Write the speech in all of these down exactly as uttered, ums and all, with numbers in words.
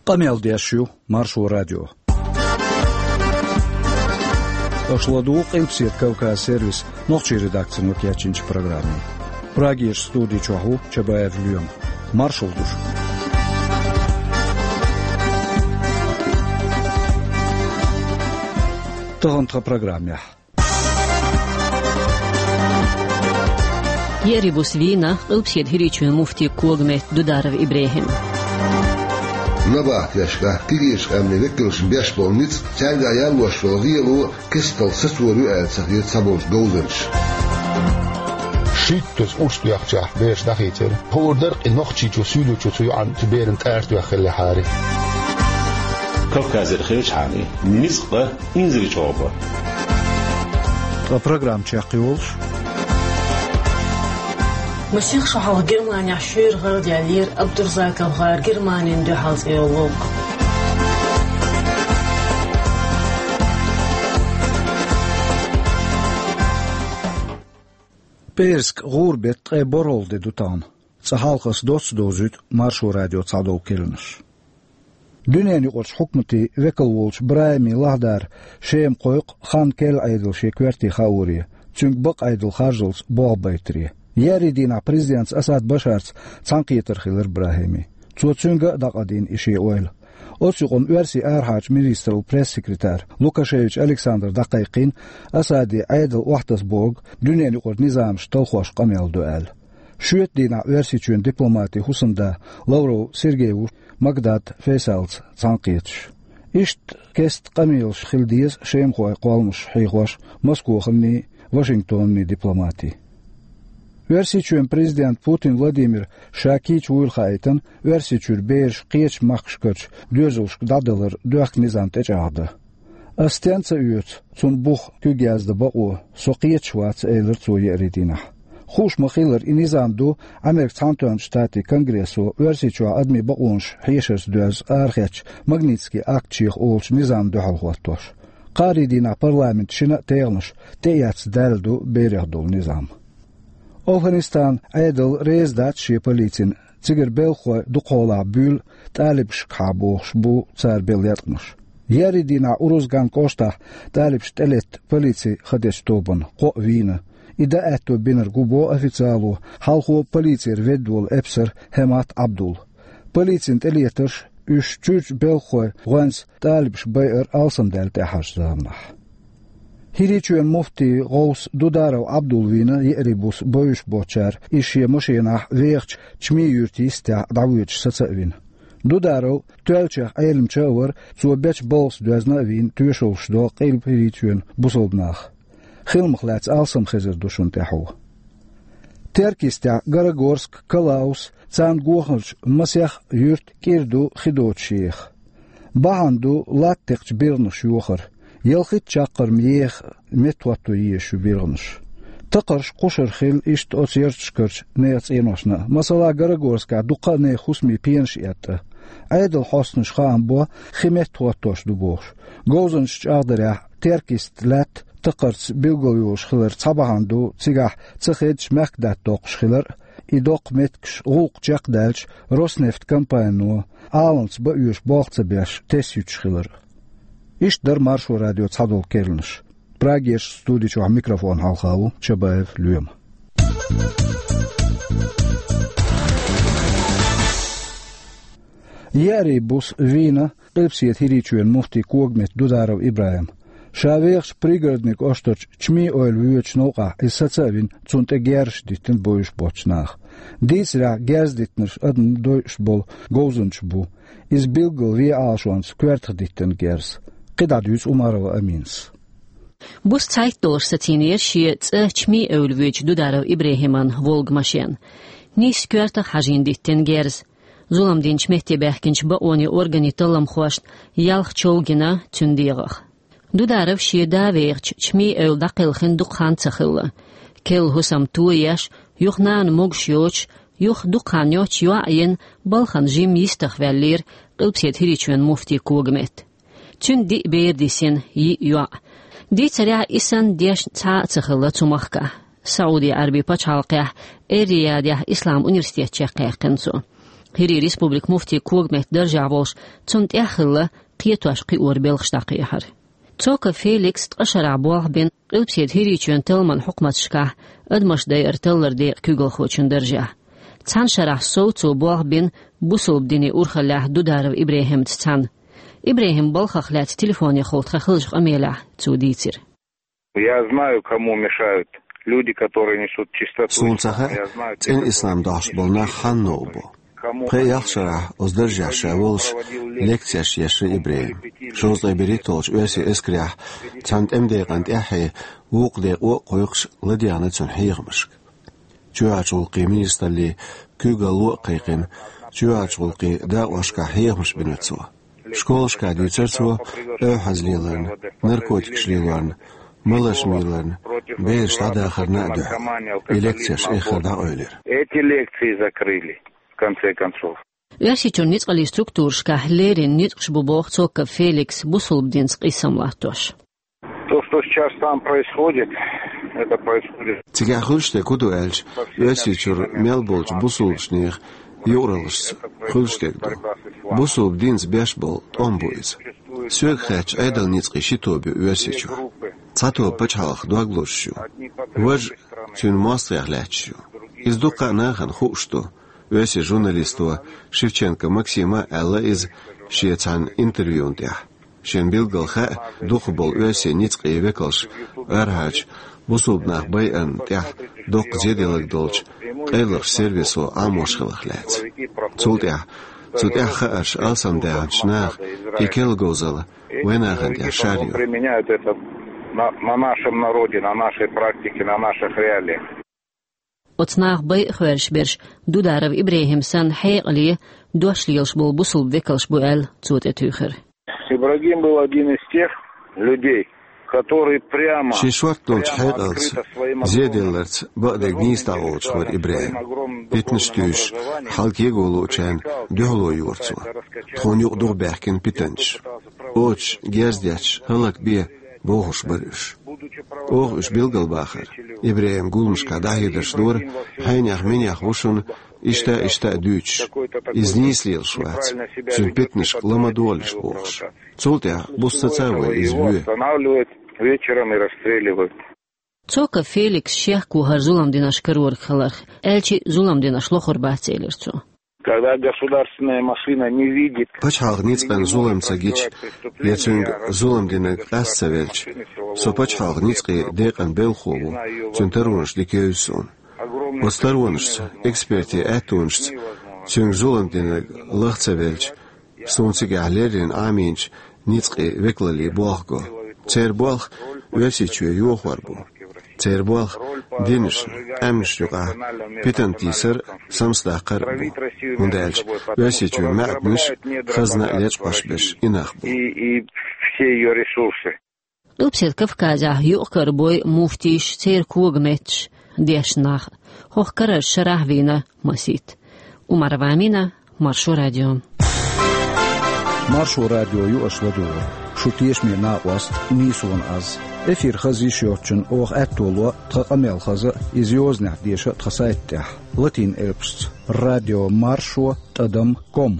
Камел Диашью, Маршу радио. Ошладу Кимпсет Кавказ сервис, ночи редакции Нокиачинч программы. Прагиш студии Чоху, Чабаев Льем. Маршал душ. Тонтра программе. Ерибус вина, Кимпсет Хиричу муфти Когмет Дударов Ибрахим. نبات يشكا تيجيش أمني ذكرش بيش بولنيت تانجا يالوش فالغيرو كستل سسورو آل سخير سابوش دوزنش شيتوس أوشتياخشا بيش دخيتر بوردر النخشي جو سيلو جو سيو عن تبيرن تارتو يخلي حاري كوكاز الخيرش حاني نسقة إنزري شوابا وبرنامج تشاقيولش مسيخ شحال جرمانيا شير غرد يالير أبدرزاك بغار جرمانين دو حالز إيولوك بيرسك غوربت قي بورول دي دوتان سحالقس دوتس دوزيت مارشو راديو تصادو كيلنش دنياني قرش حكمتي وكل وولش برايمي لهدار شيم قويق خان كيل عيدل شي كوارتي خاوري تنك بق عيدل خارجلس بوغ بيتري ياريدين بريزيدنت أساد بشارت تنقيتر خيلر براهيمي توتسونغا داقادين إشي أويل أوتسوغن ويرسي أرحاج مينيستر وبريس سكرتار لوكاشيفيتش ألكسندر دقيقين أسادي عيدل وحدس بوغ دنيا نقول نظام شتلخوش قميل دوال شويت دينا ويرسي تشون دبلوماتي حسندا لورو سيرجيو مقداد فيسالز تنقيتش إشت كست قميلش خلديس شيمخوي قوالمش حيخوش مسكو خلني واشنطن دبلوماتي Versichun prezident Putin Vladimir Shakich Wilkhaytan versichur besh qech maqshkoch dözulsh dadeler dökt nizant echada. Astenza üt zum buch kügazde baqo soqiyet schwarz eler zu yeridina. Khush makhiller inizandu Amerik Tanton Stati Kongresso versichua admi baqonsh hishers döz arkhach Magnitsky akchich olch nizandu halqatosh. Qaridina parlament shina teylnish teyats daldu berigdul nizam. Afganistan عيدل رئيس داتشي بوليتين تيجر بلخو دقولا بول طالب شكابوش بو صار بلياتمش ياريدينا أوروزغان كوشتا طالب شتلت بوليتي خدش توبن قو وينا إذا أتو بينر جوبو أفيتسالو حالخو بوليتي رفدول إبسر همات عبدول بوليتين تليترش üç tüç belxo غانس طالب شبير ألسم دالت أحاش زامنح Hirichuen mufti Gous Dudarov Abdulvina Yeribus Boyush Bochar Ishie Moshenach Veerch Chmi Yurtista Davuch Satsavin. Dudarov Tuelchach Eilm Chower zu Bech Bols Duaznavin Tushulshdo Qilb Hirichuen Busolbnach. Khilmkhlats Alsam Khizer Dushun Tahu. Terkista Garagorsk Kalaus Tsan Gohch Masach Yurt Kirdu Khidotshich. Bahandu Lattekch Birnush Yocher. يلخيت شاقر ميخ متوتو يشو بيرغنش تقرش قشر خيل إشت أتيرتشكرش نيت إينوشنا مثلا غرغورسكا دوقا ني خسمي بينش إيتا عيدل حسنش خام بوا خيمت توتوش دوبوش غوزنش أقدر تركيست لات تقرس بيلغويوش خلر صباحاندو تيغاح تخيدش مكدات دوقش خلر إدوق متكش غوق جاق دالش روسنفت كمبانو آلنس بأيوش باقتباش تسيوش خلر إيش در مارشو راديو تصادل كيرلنش براغيش ستودي شو ميكروفون حالخاو شبايف اليوم ياري بوس فينا قلبسيت هيريچوين مفتي كوغمت دودارو إبراهيم شاويخش بريغردنيك أشترش چمي أول ويوچ نوقع إساتساوين تونت گيرش ديتن بويش بوچناخ ديس را گاز ديتنش أدن دويش بول غوزنش بو إز بيلغل في آشوانس كوارتخ ديتن گيرس قدادوس أمارو أمينس بوس تايتور ستينير شي تشمي أولويج دودارو إبراهيمان فولغ ماشين نيس كوارتا حاجين ديتن جيرز زولام دينش مهتي باحكنش بأوني أورغاني طلم خوشت يالخ چوغنا تنديغخ دودارو شي داويغ تشمي أول داقل خندق خان تخلا كل حسام تويش يخنان موغشيوش يخ دقان يوش يوعين بالخان جيم يستخفالير قلبسيت هريچون مفتي كوغمت تون دي بير ديسين يي يوع دي تريع إسان ديش تا تخلا تمخكا سعودي عربي بچالقيح إرياديح إسلام أونيرسيتية قيقنسو هيري ريسبوبليك مفتي كوغمت درجع والش تنت اخلا قيتواش قي اور بلغشتاقي احر توك فيليكس تقشر بوغ بين قلبسيد هيري چون تلمن حكمت شكاه ادمش داي ارتلر دي كوغل خوچن درجع تان شرح صوتو بوغ بين بوسوب ديني اورخلاه دودارو ابراهيم تان ابراهيم بالخخلات تليفوني خولت خخلج اميلا توديتر. Я знаю, кому мешают люди, которые несут чистоту. Цен ислам даш болна ханнобо. Приехшара оздержа шаволш лекцияш яши Ибраим. Шоз лайберитолш уяси эскрях цант эмдейгант яхи уqдей о қойқш ладианы цун хейгмышк. Чуачулқи министрли күгал қайқин чуачулқи да вашка хейгмыш бинецо. Школашка дюцерцо ö hazlilan наркотик шлилан Малаш Милан, бейш тада ахарна дю. И лекция шейхада ойлер. Эти лекции закрыли, в конце концов. Ясичун ницкали структуршка лерин ницкш бубох цока Феликс бусулбдинск исамлахтош. То, что сейчас там происходит, это происходит. Тига хулште куду эльч, ясичур мелболч бусулшних, юралш хулштегду. Бусулбдинс бешбол томбуиз. Сюэг хэч эдал ницки шитоби ясичур. Цато пачхалах дуаглошшу. Вож тюн мастрях лячшу. Из дука нахан хушту. Веси журналисту Шевченко Максима Элла из Шиецан интервьюнтях. Шен билгал ха дух был веси ницкий векалш. Эрхач бусубнах байан тях дух зеделок долч. Эйлах сервису амошхалах ляц. Цултях цултях хааш алсамдян шнах и келгозала. Венахан тях шарю. Применяют это На, на нашем народе, на нашей практике, на наших реалиях. Отснах бай хвершберш дударов Ибрахимсан хайгли дошлилш бол бусул векалш буэл цут этюхер. Ибрагим был один из тех людей, который прямо Шишвартнолч хайгалс зеделерц бадег нистаолч вар Ибрахим. Питнштюш халкеголучан дюхло юрцу. Тхонюк дурберкин питенч. Оч гездяч халак бе Богуш барыш. Ох уж билгалбахар. Ибраим гулмшка дахидаш дур, хайнях минях вушун, ишта ишта дюч. Изнислил швац. Сюнпетниш ламадуалиш богуш. Цултя буссацавы избюе. Останавливают вечером и расстреливают. Цока Феликс шех кухар зулам динаш каруар халах. Элчи зулам динаш лохор бахцейлерцу. Когда государственная машина не видит... Пачхал ницкан зулам цагич, лецунг зулам динак ассавельч, со пачхал ницкий декан белхову, цунтаронш дикеюсон. Остаронш, эксперти этунш, цунг зулам динак лахцавельч, сонцига алерин аминч, ницкий веклали буахго. Цер буах весичуе юохварбу. Цербуах диниш амнишюга питан тисер самстақар бу. Мундальч весичуе мa'бниш хазна леч пашбеш инахбу. И все ее ресурсы. Лупсет Кавказа юқкар бой муфтиш цер кугметш дешнах. Хохкарар шарахвина масит. Умар Вамина, Маршу радио. Маршу радио юашладу. Шутиш ми нaqwast nison az. Efir khazi shotchun or atolwa tqamel khaza izyozna disha tqasaittah. Latin elpst radio marsho tadam com.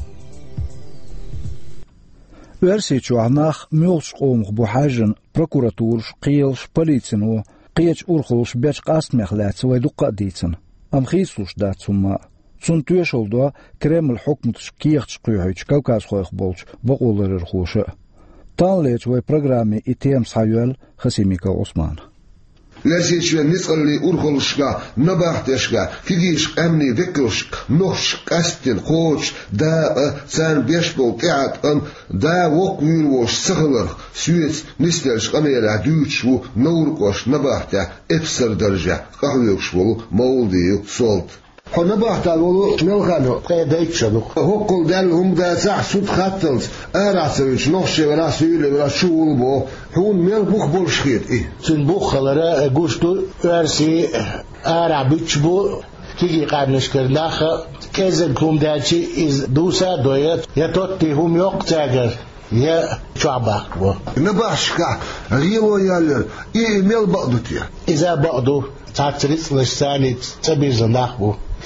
Versichu anach mülsch qomg buhajen prokuratur qiyelsh politsinu qiyach urkhulsh bech qastmekhlats wa duqaditsin. Am khisush datsuma Цунтуешолдо Кремль хокмутш киехч күйхүйч Кавказ хойх болч боқолырыр хушы. Танлеч вай программе и тем сайуэл Хасимика Осман. Лесичве нисалли урхолшка, набахтешка, кигиш эмни векушк, ношк астин хоч, да цан бешбол кят ан, да вок вирвош сахалар, сюец нистельш камера дючву, науркош набахта, эпсер държа, кахвюкшвол, маулдию, солт. هنا بحث على ملخانه قيادة يتشبك هقول دلهم ده سحسود خطلت أراسويش نخشي وراسويل وراسول بو هون ميل بوخ بولشخير إيه سنبوخ خلرا قوشتو أرسي أرع بيتشبو تيجي قابلش كرداخ كذا كوم داتشي إز دوسا دويت يتوتي هم يوق تاجر يا شعبك بو نباشكا غيرو يالر إيه ميل بقدو تيا إذا بقدو تعتريس لساني تبير زناخ بو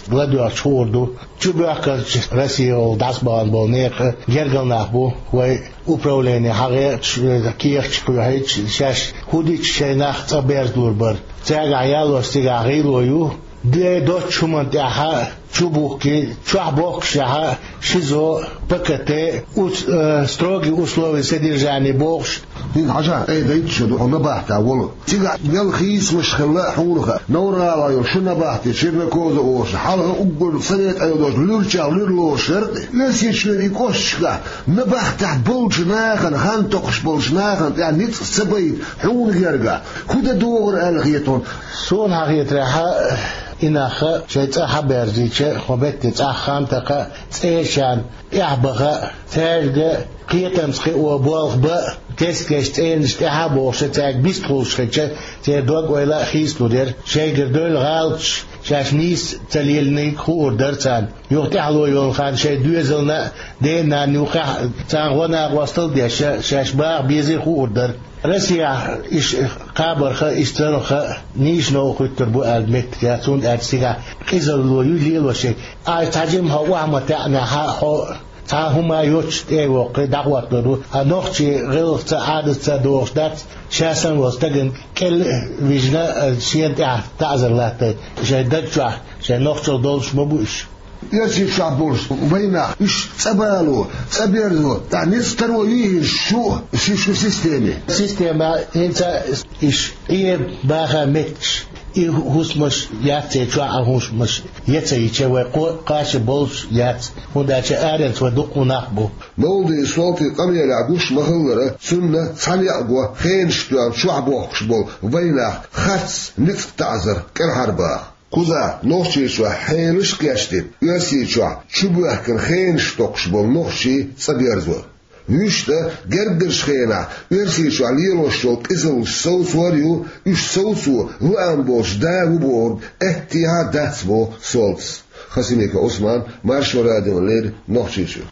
гладио чурду чубака Россия дасбан болнех гергалнахбу вай управление харе кирч куйч шаш худич шайнах цабердурбар цага яло стигарилою де дочуман таха чубуки чабок шаха шизо пакете строги условия содержания бокш دين حاجة ايه ده يتشدو او نباحتا والله تيجا يالخيس مش خلاء حولها نورا لا يرشو نباحتي شيرنا كوزا اوش حالها اقبل صريت ايو دوش لورشا ولورلو شرد ناس يشنري كوشكا نباحتا بولش ناخن خان توقش بولش ناخن يعني نيت سبيت حول يرقا كودا دور الخيطون سون حقيت راحة إنها شيء حبرزي شيء خبت تأخم تقى تيشان يحبغ تاجد قيتم سخي وبوالغ بق تسكش تينش تحبوش تاج بيستخوش خيتش تيدوغ ويلا خيستو دير شيء قردول غالتش شاش نيس تليل نيك خور درسان يوتحلو يون خان شيء دوزلنا دينا نوخا تانغونا وصل دي شاش باغ بيزي خور در رسيا إيش قابر خا إستر خا نيش نو خطر بو المت كاتون أتسيا إزلو يليل وشيء أي تجمع هو ما تأنا ها تا هما يوش تيو قدوات لو أنوخشي غير تعاد تدوش دات شاسن وستجن كل وجنا شيء تاع تعذر لا شيء دكتور شيء نوخشو دولش مبوش ياسي شعبولش وبينا إيش سبالو سبيرلو يعني استرويه شو شو شو سيستمي سيستما أنت إيش إيه بقى متش إيه هوس مش ياتي شو أهوش مش ياتي يشوي قاش بولش يات هندا شأرنت ودقو نخبو مولدي صوتي قمية لعبوش مهلرة سنة صلي أقوى خينش دوام شو عبوخش بول وبينا خاتس نتف تعذر كالحربا كوزا نوشي شو حينش قياشتين ياسي شو شبوه كان خينش توقش بول نوشي سبيرزور Вишта гердершхена, версишу алилошо кизл соусварю, иш соусу вуамбош да вубор, эхтиха дацво солц. Хасимека Осман, маршо радио лер нохчишу.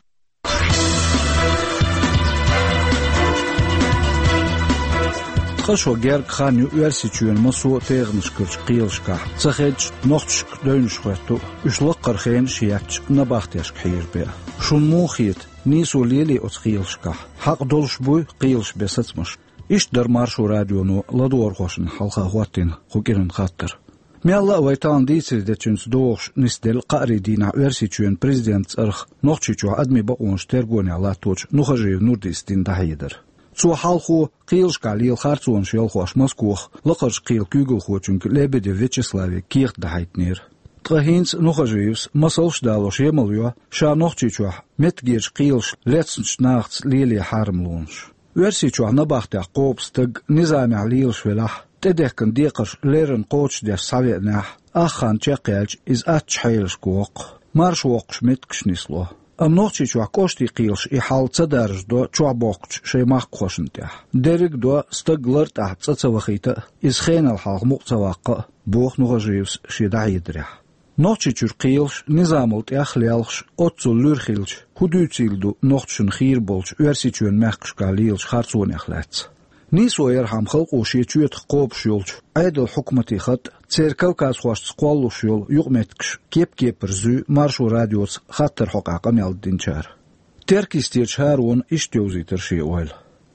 خشو جرق خانيو يرسيتشون مسو تيغنش كرش قيلشكا تخيج نوختشك دونش خوتو اش لقر خين شياتش نباختيش كحير بيا شون موخيت نيسو ليلي اتخيلشكا حق دولش بوي قيلش بيستمش اش در مارشو راديو نو لدور خوشن حلقا خواتين خوكيرن خاطر ميالا ويتان ديتسي دتشنس دوغش نسدل قاري دينا يرسيتشون بريزيدنت ارخ نوختشيچو ادمي باونش ترغوني على توچ نوخجي نورديستين دهيدر Zu halchu qilshka lil khartson shel khosh Moskvah laqarsh qil kugel khochunk lebede Vyacheslavi kirt daheitnir Trahins nochajevs masalsh dalosh yemalyo sha nochchichwa metgirsh qilsh letsench nachts lili harmlunsh Versichwa nabachte qobstag nizami alilsh velah tedekn diqarsh leren qoch der savenah akhan chaqelch iz atchhelsh qoq marsh woqsh metkshnislo Am nochtchichwa koshti qilsh I hal tsadarj do chwabokch sheymach khoshntah. Derig do staglert ah tsatsawkhita iz khenal halq muqtawaqqa bokh nogajevs shidayidrah. Nochtchichur qilsh nizamult yakhlялsh otsul lurkhilch hudutildu nochtshun khirbolch versichun maqshkalilch khartson yakhlats. نيسو يرحم خلقو شيتشوت قوبش يولش عيدل حكمتي خط تسيركو كاس خوش تقوالوش يول يغمتكش كيب كيب برزو مارشو راديوس خطر حق عقم يالدينشار تركيستير شهارون اشتوزي ترشي اويل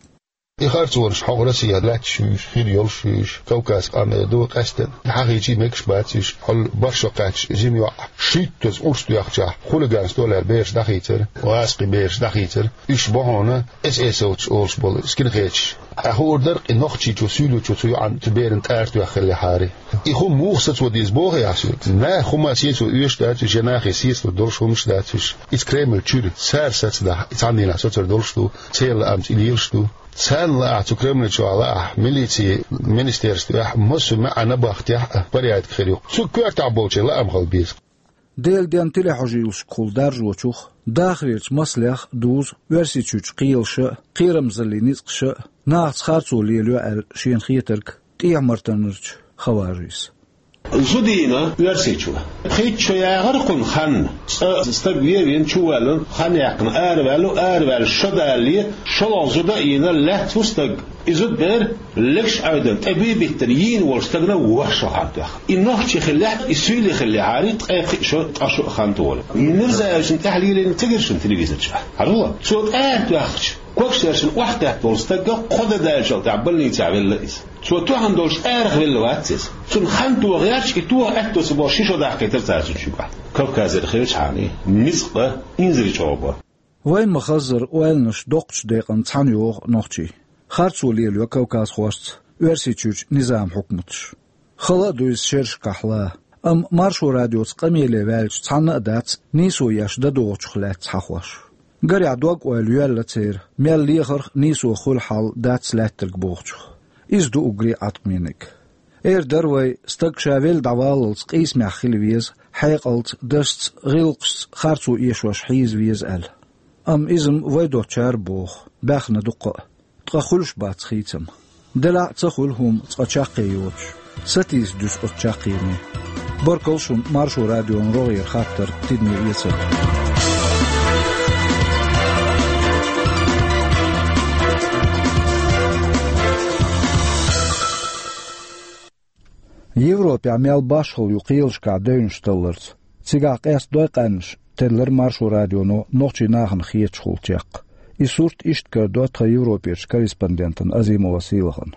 يخارتورش حقرسي لاتشوش خيريولشوش كوكاس قامدو قستن حقيقي مكش باتش حل برشا قاتش جيميو شيتوز أرستو يخجا خلقانس دولار بيرش دخيتر واسقي بيرش دخيتر إش بهانا اس اس اوش أولش بول سكين خيتش أهوردر إنوخشي جو سيلو جو سيو عن تبيرن تارتو أخلي حاري إخو موخصت وديز بوغي يحسوت نا خما سيسو إيش داتو جناخي سيسو دولش همش داتوش إتس كريمل تشوري سار ساتس دا إتس عندنا سوتر دولشتو تسيل أمت إليلشتو سان لا تكرمنا شو على ميليتي مينستيرستو مسو ما أنا بختيح بريات خيريو سو كوارت عبوتش لا أم خالبيس ديل ديان تلي حجيلش كل دارجو تشوخ داخليرش مسلخ دوز ورسيتشوش قيلش قيرم زلي نسقش ناخت خارتو ليلو ال شين خيترك تيع مرتنرش خواجيس زودينا ورسيتشو خيتشو يا غرقن خن استبيين شوالن خن يقن اربالو اربال شدالي شلا زودينا لا توستق إزود بير لكش أيضا تبي بالتريين واستغنى وحشة حتى إنه تخليه يسوي خليه عارض شو أشو خانتول نرجع عشان تحليل نتجر شن تلفزيون شو عرضه شو تأت وحش كوكس عشان واحدة توستجع خد ده شو تعبلني تعبل ليس شو تو عندوش أرخ بالواتس شو خانتو غيرش إتو أتو سباشي شو ده حكيت ترتاح شو بعد كوكاز الخير حاني نسقة إنزل شوبه وين مخزر وينش دقش دقن تانيو نوتشي خارصولي لو كوكاز خوست ورسيتش نظام حكمتش خلا دوز شرش كحلا ام مارشو راديوس قميله والش تانا دات نيسو ياش ددوچ خلات تخوش غري عدوق وليال لتير ميل ليخر نيسو خول حال دات سلاتك بوخ از دو اغري اتمينك اير دروي ستك شاويل دعوالز قيس مخيل ويز حيقلت دست غيلقس خارصو يشوش حيز ويز ال ام ازم ويدو تشار بوخ باخنا دقه تخولش بات خيتم دلا تخولهم تشاقيوش ستيز دوس اتشاقيني بركلشم مارشو راديو روغير خاطر تدني يسد Европа عمل باشل يقيلش كعدين شتلرز تيجا قياس دوي قنش تلر مارشو راديو نو نوتشي ناخن خيت شغلتيق يسورت إشت كردوت يوروبيش كوريسبوندنتن أزيم وسيلهن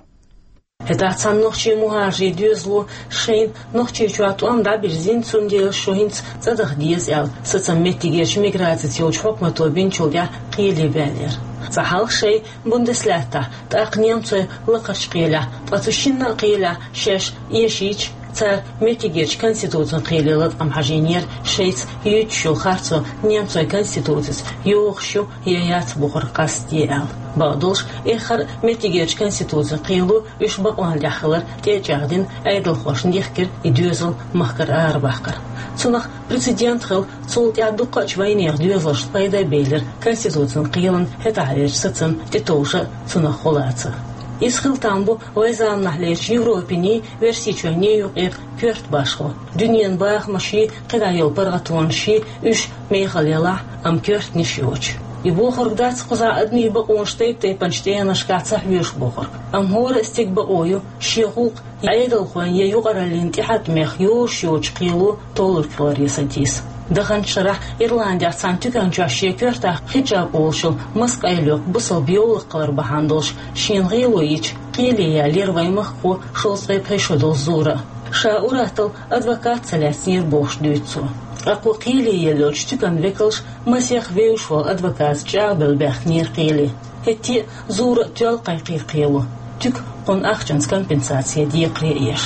هتاعتان نوخشي مهاجي ديوزلو شين نوخشي شواتو أم دابير زين تسونديل شوهينت صدق ديز إل ستسميتي جيش ميغراتي يوج حكمتو بينشوليا قيلي بالير صحال شيء بوندسلاتا تأقنيم تي لقش قيلة تغتوشينا قيلة شش يشيش تا ميتيجيش كونستитуциян قيلة أم حاجينير شيت يوتشو خارتو نيمتو كونستитуцияс يوخشو يايات بوخر قاستيال بعدوش إخر ميتيجيش كونستитуциян قيلو يش بقوان داخلر تيجاردين أيدل خوش نديخكر يدوزل مخكر أرباخكر تنخ президент خل صوت يعدوق شوينير دوزلش طيدا بيلر كونستитуциян قيلن هتعريج ستم تتوشا تنخ خلاتة إسخل تامبو ويزام نحليش يوروبيني ورسيتشو نيو إير كورت باشخو دنيان باخ ماشي قدا يل برغتون شي إش ميخل يلا أم كورت نشيوش يبوخر دات قزا أدني بقون شتيب تيبانشتين أشكات صحيوش بوخر أم هور استيق بقويو شيخوق عيدل خوان ييوغر الانتحاد ميخ يوش يوش قيلو طولر كلوري سنتيس دخن شرح إيرلنديا سانتوكان جاشي كورتا حجاب أولشو مسكايلوك بصل بيولق قلر بحاندوش شين غيلويش قيليا ليروي مخو شوصغي بيشو دو زورا شاوراتل أدوكات سلاسير بوش دويتسو أقو قيليا لوش تكن ويكلش مسيخ ويوشو أدوكات جابل بخنير قيلي هتي زور تيولقاي قيل قيلو تك قن أخجنس كمبنساتسيا دي قريئيش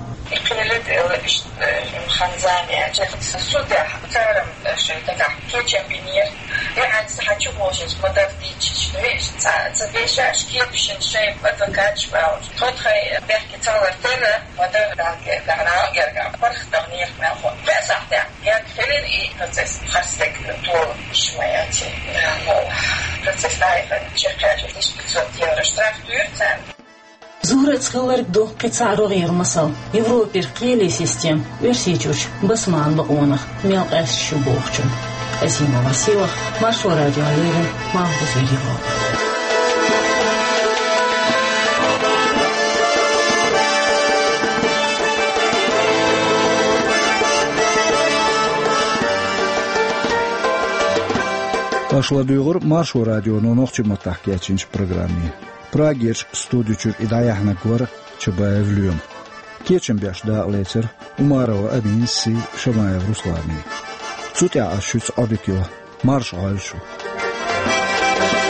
قيلت إيش خنزاني أجل سوداء تارم شريطة كيتشا بينير يعني سحتشوف موجز مدر ديتش نويش تبيش أشكيل بشن شيء أدوكاتش باوش تدخل بيحكي تالر تلا مدر دالك لحنا يرجع برخ تغنير نافو لا صح ده يعني خلين إيه بروسيس خرسك طول شوياتي يعني بروسيس لايف شركات وتيش بتزود يورش تراكتور تان زورت خلرك دو قطع غير مصل يوروبير قيلي سيستم ورسيتوش بسمان بقونخ ميل أس شبوخشن أزيما وسيوخ مارشو راديو عليهم ما هو في يوروب Ташла дүйгір Маршу радиону нохчы матахки ачинч программе. Прагерч студичур идаяхна гвар чабаевлюм. Кечем бяш да летер Умарова Абинси Шамаев Руслани. Цутя ашуц адикила Марш альшу.